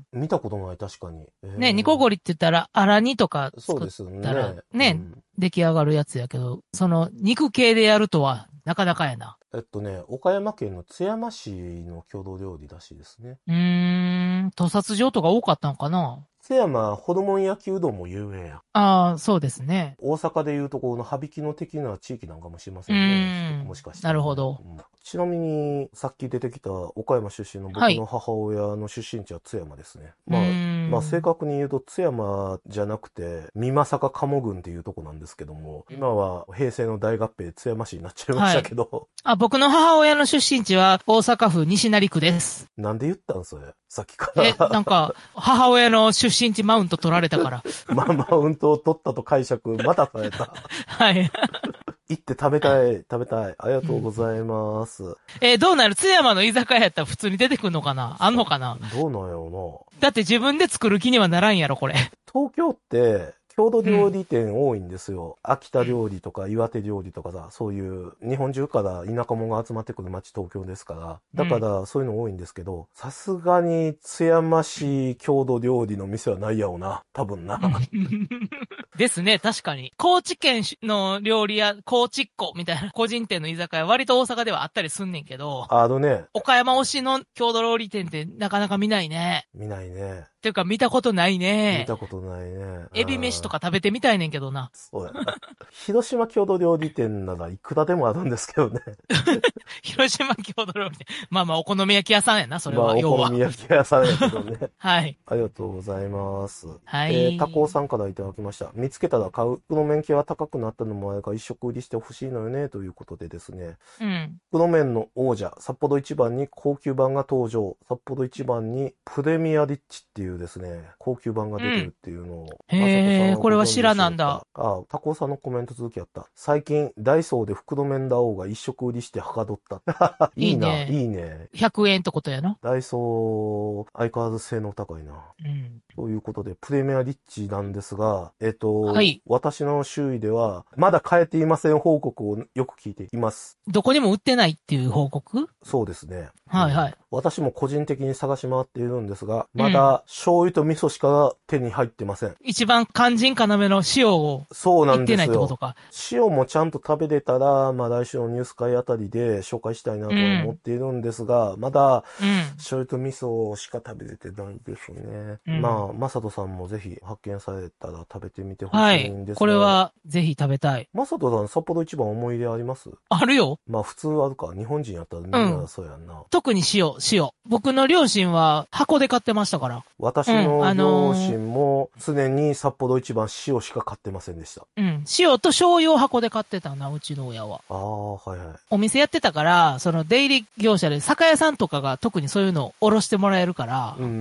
見たことない、確かに。えー、 ね、煮こごりって言ったら、粗煮とか作ったら、 そうですね。 ね、うん、出来上がるやつやけど、その、肉系でやるとは、なかなかやな。 えっとね、岡山県の津山市の郷土料理らしいですね。 うーん、屠殺場とか多かったんかな。 津山、ホルモン焼きうどんも有名や。 ああ、そうですね。 大阪でいうところの羽曳野的な地域なんかもしれませんね。 うん。 もしかして、 なるほど、 うん。ちなみに、さっき出てきた岡山出身の僕の母親の出身地は津山ですね。はい、まあ、まあ正確に言うと津山じゃなくて、美作鴨郡っていうとこなんですけども、今は平成の大合併津山市になっちゃいましたけど。はい、 あ、僕の母親の出身地は大阪府西成区です。 なんで言ったんそれさっきから。 え、なんか、母親の出身地マウント取られたから。 まあ、マウントを取ったと解釈、またされた。 はい。 行って食べたい、食べたい。ありがとうございます。うん、 えー、どうなる津山の居酒屋やったら普通に出てくんのかなあんのかなどうなんやろうな。 だって自分で作る気にはならんやろ、これ。 東京って、郷土料理店多いんですよ。うん、秋田料理とか岩手料理とかさ、そういう日本中から田舎者が集まってくる街東京ですから。だからそういうの多いんですけど、さすがに津山市郷土料理の店はないやろうな。多分な。 ですね、確かに。高知県の料理屋、高知っ子みたいな個人店の居酒屋、割と大阪ではあったりすんねんけど。 あのね。 岡山推しの郷土料理店ってなかなか見ないね。 見ないね。 っていうか見たことないね。 見たことないね。 エビ飯とか食べてみたいねんけどな。 そうやな。広島郷土料理店ならいくらでもあるんですけどね。 広島郷土料理店。まあまあお好み焼き屋さんやな、それは。 まあお好み焼き屋さんやけどね。 はい。 ありがとうございます。 はい。 えー、タコさんからいただきました。見つけたら買う袋麺系は高くなったのもあるから一食売りしてほしいのよね、ということでですね。 うん。 袋麺の王者、札幌一番に高級版が登場。札幌一番にプレミアリッチっていうですね、高級版が出てるっていうのを。 うん、へー、これは知らなんだ。 あ、タコさんのコメント続きあった。最近、ダイソーで袋麺だ王が一食売りしてはかどった。いいな、いいね。いいね。 ひゃくえんってことやな。 ダイソー、相変わらず性能高いな。うん。ということで、プレミアリッチなんですが、えっと、はい、私の周囲では、まだ買えていません報告をよく聞いています。 どこにも売ってないっていう報告？ そうですね。 はいはい、うん。 私も個人的に探し回っているんですが、まだ醤油と味噌しか手に入ってません。 一番肝心要の塩を。そうなんですよ。売ってないってことか。 塩もちゃんと食べれたら、まあ来週のニュース会あたりで紹介したいなとは思っているんですが、うん、まだ、醤油と味噌しか食べれてないですね。うん、まあ、まさとさんもぜひ発見されたら食べてみてほしいんですが。はい。 これはぜひ食べたい。 まさとさん、札幌一番思い出あります？ あるよ。 まあ普通あるか。日本人やったらみんなそうやんな。うん、 特に塩。 塩。僕の両親は箱で買ってましたから。 私の両親も常に札幌一番塩しか買ってませんでした。 うん。塩と醤油を箱で買ってたな、うちの親は。 ああ、はいはい。 お店やってたから、その出入り業者で酒屋さんとかが特にそういうのをおろしてもらえるから、うん。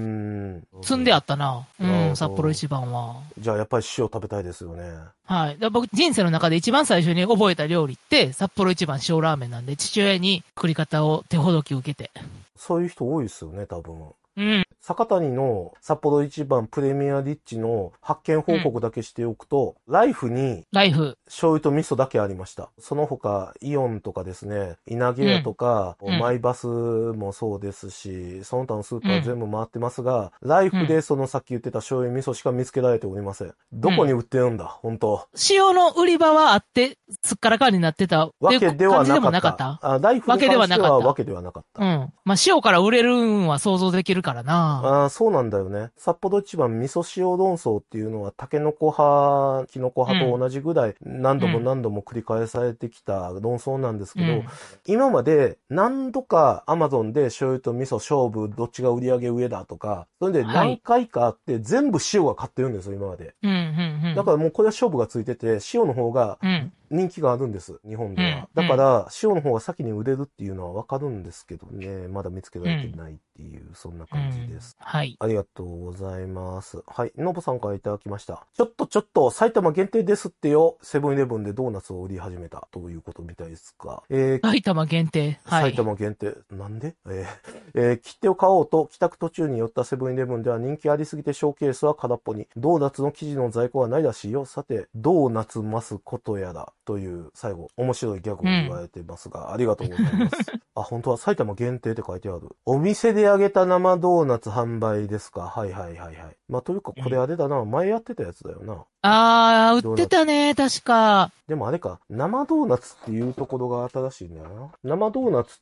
積んであったな。うん、札幌一番は。 じゃあやっぱり塩食べたいですよね。 はい。だ僕、人生の中で一番最初に覚えた料理って、札幌一番塩ラーメンなんで、父親に作り方を手ほどき受けて。 そういう人多いですよね、多分。 うん。 酒谷の札幌一番プレミアリッチの発見報告だけしておくと、うん、ライフに、 ライフ。 醤油と味噌だけありました。その他、イオンとかですね、稲毛屋とか、うん、マイバスもそうですし、その他のスーパー全部回ってますが、うん、ライフでそのさっき言ってた醤油味噌しか見つけられておりません。どこに売ってるんだ、うん、本当。 塩の売り場はあって、すっからかんになってたわけではなかった。 感じでもなかった。 あ、ライフに関してはわけではなかった。 うん。まあ、塩から売れるんは想像できるからな。 ああ、そうなんだよね。札幌一番味噌塩論争っていうのは、タケノコ派、キノコ派と同じぐらい、何度も何度も繰り返されてきた論争なんですけど、うん、今まで何度かアマゾンで醤油と味噌勝負、どっちが売り上げ上だとか、それで何回かあって、全部塩が買ってるんですよ、今まで。 うんうんうん、 だからもうこれは勝負がついてて、塩の方が、人気があるんです、日本では。だから、塩の方が先に売れるっていうのはわかるんですけどね、まだ見つけられてないっていう、そんな感じです。 うん、はい。 ありがとうございます。はい。のぼさんからいただきました。ちょっとちょっと、埼玉限定ですってよ。セブンイレブンでドーナツを売り始めたということみたいですが。 えー、埼玉限定。 はい。埼玉限定。なんでえー、えー、切手を買おうと帰宅途中に寄ったセブンイレブンでは人気ありすぎてショーケースは空っぽに。ドーナツの生地の在庫はないらしいよ。さて、ドーナツますことやら。という最後、面白いギャグを言われてますが、うん、ありがとうございます。あ、本当は埼玉限定って書いてある。お店で揚げた生ドーナツ販売ですか。はいはいはいはい。まあというかこれあれだな、うん、前やってたやつだよな。 あー、売ってたね、確か。 でもあれか、生ドーナツっていうところが新しいんだよな。生ドーナツって、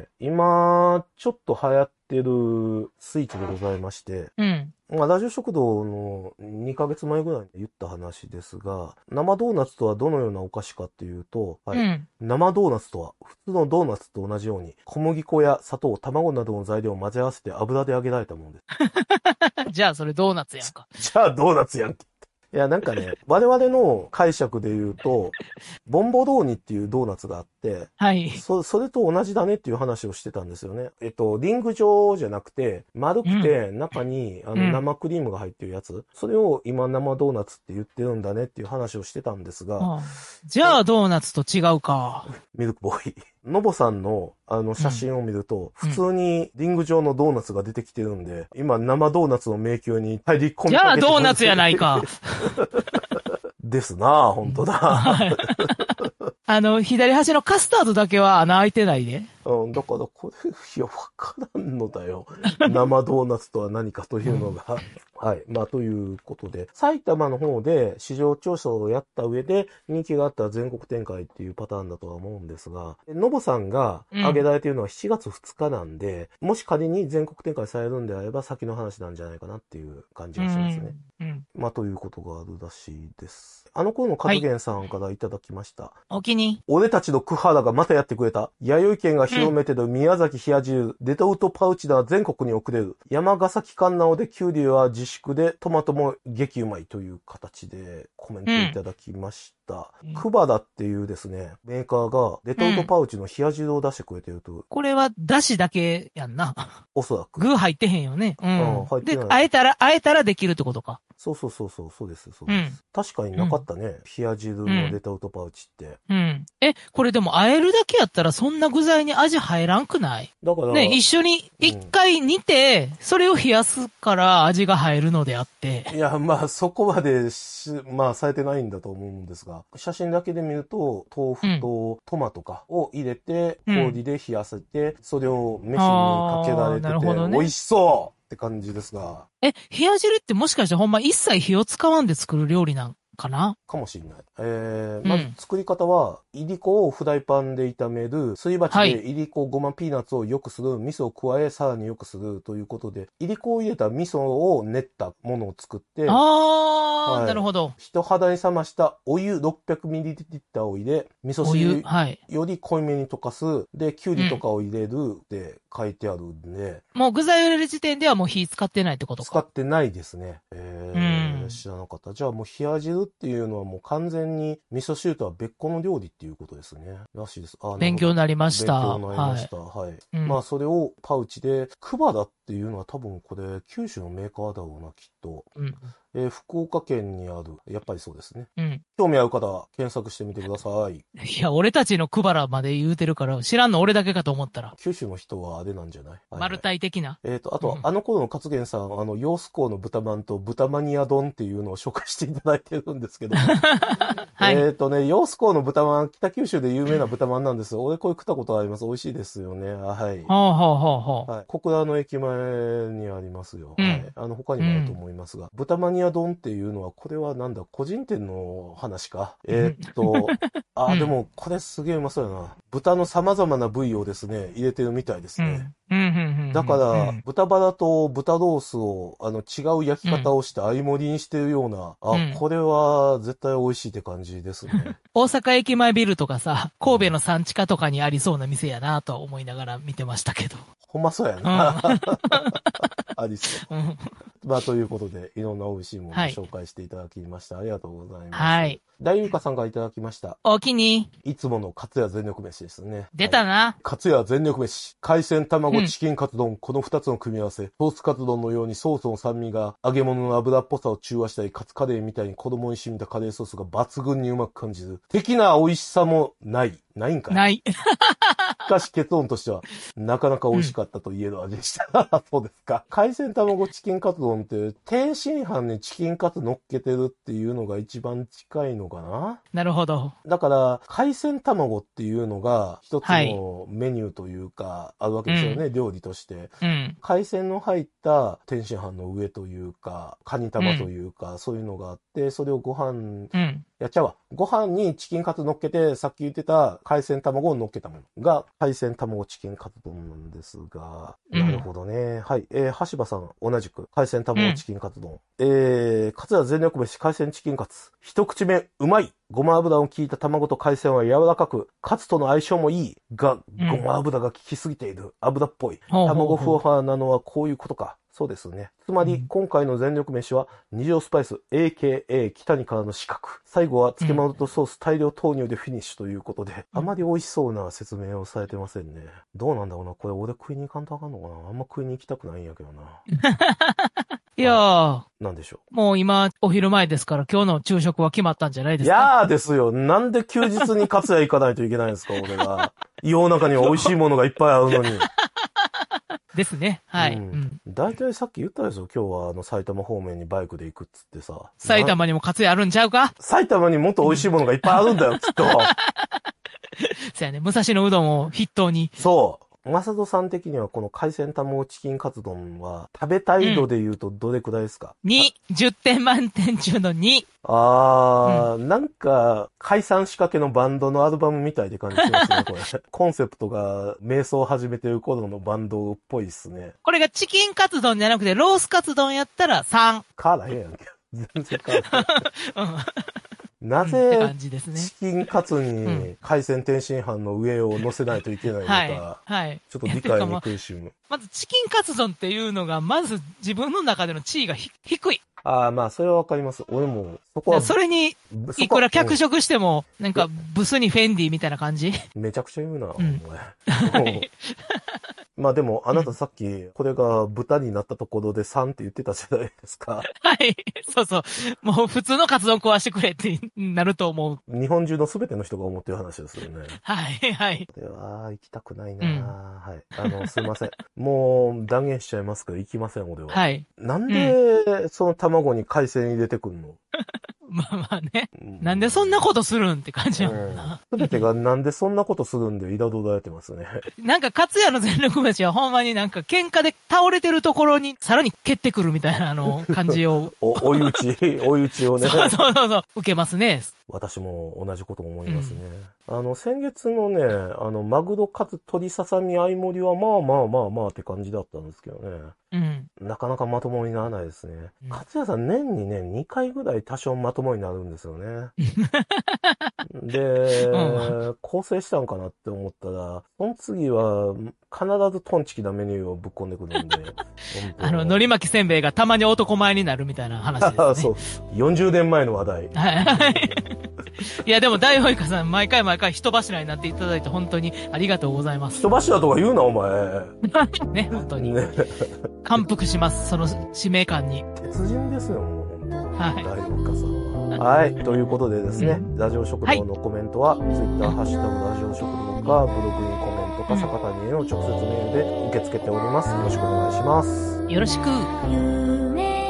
今、ちょっと流行ってるスイーツでございまして、 うん。 まあ、ラジオ食堂のにかげつまえぐらいに言った話ですが、生ドーナツとはどのようなお菓子かっていうと、はい、うん、生ドーナツとは普通のドーナツと同じように小麦粉や砂糖、卵などの材料を混ぜ合わせて油で揚げられたものです。 じゃあそれドーナツやんか。 じゃあドーナツやんけ。いや、なんかね、我々の解釈で言うと、ボンボドーニっていうドーナツがあって、 はい。 そ、それと同じだねっていう話をしてたんですよね。えっと、リング状じゃなくて、丸くて中に、うん、あの生クリームが入ってるやつ、うん、それを今生ドーナツって言ってるんだねっていう話をしてたんですが。 ああ、じゃあドーナツと違うか。 ミルクボーイ。のぼさんのあの写真を見ると、うん、普通にリング状のドーナツが出てきてるんで、今生ドーナツの迷宮に入り込みかけて。 じゃあドーナツやないか。 ですなぁ、ほんとだ。 あの、左端のカスタードだけは穴開いてないで。 うん、だからこれ、いや、わからんのだよ。生ドーナツとは何かというのが。はい。まあ、ということで、埼玉の方で市場調査をやった上で人気があった全国展開っていうパターンだとは思うんですが、のぼさんが挙げられているのはしちがつふつかなんで、うん、もし仮に全国展開されるんであれば先の話なんじゃないかなっていう感じがしますね。 うんうん、 まあ、ということがあるらしいです。あの頃のカズゲンさんからいただきました。はい、 お気に。 俺たちのクハラがまたやってくれた。弥生県が広めてる宮崎冷や汁、レトルトパウチなら全国に送れる。山ヶ崎観音でキュウリは自粛でトマトも激うまいという形でコメントいただきました。うん、クバダっていうですね、メーカーがレトルトパウチの冷や汁を出してくれてると。うん、 これは出汁だけやんな。 おそらく。 具入ってへんよね。うん。 うん、入ってない。 で、あえたら、あえたらできるってことか。 そうそうそうそう、そうです、そうです。うん、確かになかったね。うん、冷や汁のレトルトパウチって、 うん。うん。え、これでもあえるだけやったらそんな具材に味入らんくない？ だから。 ね、一緒に一回煮て、うん、それを冷やすから味が入るのであって。 いや、まあそこまでし、まあされてないんだと思うんですが、写真だけで見ると、豆腐とトマトかを入れて、氷で冷やせて、うん、それを飯にかけられてて、ね、美味しそうって感じですが。 え、冷や汁ってもしかしてほんま一切火を使わんで作る料理なんかなかもしれない。えー、まず作り方は、いりこをフライパンで炒める、すり鉢でいりこ、ごま、ピーナッツを良くする、味噌を加え、さらに良くするということで、いりこを入れた味噌を練ったものを作って、 あー、 はい、 なるほど。 人肌に冷ましたお湯 ろっぴゃくミリリッター を入れ、味噌汁より濃いめに溶かす、はい、で、きゅうりとかを入れるって書いてあるんで、 うん、もう具材を入れる時点ではもう火使ってないってことか。 使ってないですね。えー、うん、知らなかった。じゃあもう冷や汁っていうのはもう完全に味噌汁とは別個の料理っていうことですね。らしいです。あ、 勉強になりました。 勉強になりました。はい。はい、うん、まあそれをパウチで、クバダっていうのは多分これ九州のメーカーだろうな、きっと。うんえー、福岡県にある、やっぱりそうですね。うん。興味ある方は検索してみてください。 いや、俺たちのクバラまで言うてるから、知らんの俺だけかと思ったら。 九州の人はあれなんじゃない？はいはい、 マルタイ的な。 えっ、ー、と、あとは、うん、あの頃の勝元さん、あの、揚子港の豚まんと豚マニア丼っていうのを紹介していただいてるんですけど。はい、えっとね、揚子港の豚まん、北九州で有名な豚まんなんです。俺これ食ったことあります。美味しいですよね。はい。 はあはあはあはあ。 はい。小倉の駅前にありますよ。うん、はい。あの、他にもあると思いますが、うん、豚マニア丼っていうのは、これはなんだ、個人店の話か。えー、っと、あ、うん、でも、これすげえうまそうやな。豚の様々な部位をですね、入れてるみたいですね。うんだから、豚バラと豚ロースを、あの、違う焼き方をして相盛りにしてるような、うん、あ、これは絶対美味しいって感じですね。 大阪駅前ビルとかさ、神戸の産地下とかにありそうな店やなとは思いながら見てましたけど。 ほんまそうやな。うん、ありそう。うんまあ、ということで、いろんな美味しいものを紹介していただきました。はい、ありがとうございます。はい。大優香さんからいただきました。 お気に。 いつものカツヤ全力飯ですね。 出たな。 はい、カツヤ全力飯。海鮮卵チキンカツ丼、うん、この二つの組み合わせ。ソースカツ丼のようにソースの酸味が揚げ物の油っぽさを中和したり、カツカレーみたいに子供に染みたカレーソースが抜群にうまく感じる。的な美味しさもない。ないんかい。 ない。 しかし結論としては、なかなか美味しかったと言える味でした。うん、そうですか。海鮮卵チキンカツ丼って、天津飯にチキンカツ乗っけてるっていうのが一番近いのかな？ なるほど。 だから、海鮮卵っていうのが一つのメニューというか、あるわけですよね、はい、料理として、うん。海鮮の入った天津飯の上というか、カニ玉というか、うん、そういうのがあって、それをご飯、うんやっちゃうわ。ご飯にチキンカツ乗っけて、さっき言ってた海鮮卵を乗っけたものが、海鮮卵チキンカツ丼なんですが、うん、なるほどね。はい。えー、橋場さん、同じく、海鮮卵チキンカツ丼。うん、えー、カツヤ全力飯、海鮮チキンカツ。一口目、うまい。ごま油を効いた卵と海鮮は柔らかく、カツとの相性もいい。が、ごま油が効きすぎている。油っぽい。卵ふわふわなのはこういうことか。そうですね。つまり、うん、今回の全力飯は、二条スパイス、エーケーエー 北にからの四角。最後は漬物とソース大量投入でフィニッシュということで、うん、あまり美味しそうな説明をされてませんね。どうなんだろうな。これ俺食いに行かんとあかんのかな。あんま食いに行きたくないんやけどな。 いやー。 なんでしょう。もう今、お昼前ですから、今日の昼食は決まったんじゃないですか。 いやーですよ。なんで休日にカツヤ行かないといけないんですか、俺が。世の中には美味しいものがいっぱいあるのに。 ですね。はい。 うん。だいたいさっき言ったでしょ。今日はあの埼玉方面にバイクで行くっつってさ。 埼玉にもカツヤあるんちゃうか？ 埼玉にもっと美味しいものがいっぱいあるんだよ、きっと。 そうやね。武蔵野うどんを筆頭に。 そう。マサドさん的にはこの海鮮卵チキンカツ丼は食べたい度で言うとどれくらいですか？ うん、に。じゅってん満点中のに。 あー、うん、なんか解散仕掛けのバンドのアルバムみたいで感じしますね、これ。コンセプトが瞑想を始めてる頃のバンドっぽいっすね。 これがチキンカツ丼じゃなくてロースカツ丼やったらさん。 変わらへんやんけ。全然変わらへん。うんなぜ、チキンカツに海鮮天津飯の上を乗せないといけないのか、はいはい、ちょっと理解に苦しむ。 まずチキンカツ丼っていうのが、まず自分の中での地位が低い。 ああ、まあ、それはわかります。俺も、そこは。 それに、いくら脚色しても、なんか、ブスにフェンディみたいな感じめちゃくちゃ言うな、お前。まあでも、あなたさっき、これが豚になったところでさんって言ってたじゃないですか。 はい。そうそう。もう普通のカツ丼食わしてくれってなると思う。 日本中のすべての人が思ってる話ですよね。 はい、はい。 これは、行きたくないな、うん、はい。あの、すいません。もう、断言しちゃいますけど、行きません、俺は。 はい。 なんで、うん、その卵に海鮮入れてくんのまあまあね。なんでそんなことするんって感じやもんな。 すべてがなんでそんなことするんで、イダドダやってますね。 なんか、勝也の全力飯はほんまになんか喧嘩で倒れてるところにさらに蹴ってくるみたいなあの感じを。 お、追い打ち、追い打ちをね。 そうそうそうそう、受けますね。 私も同じこと思いますね。うん、あの、先月のね、あの、マグロかつ鶏ささみ相盛りはまあまあまあまあって感じだったんですけどね。 うん。 なかなかまともにならないですね。うん、勝也さん年にね、にかいぐらい多少まともになるんですよね。で、うん、構成したんかなって思ったら、その次は必ずトンチキなメニューをぶっ込んでくるんで。 あの、海苔巻きせんべいがたまに男前になるみたいな話ですね。 そう。よんじゅうねんまえの話題。 はい。いや、でも、大保イカさん、毎回毎回人柱になっていただいて、本当にありがとうございます。 人柱とか言うな、お前。 ね、本当に。ね、感服します、その使命感に。 鉄人ですよ、もう、本当に。 はい。 大保イカさんは。はい。ということでですね、うん、ラジオ食堂のコメントは、はい、ツイッター、ハッシュタグラジオ食堂か、ブログにコメントか、坂谷への直接メールで受け付けております。よろしくお願いします。 よろしく。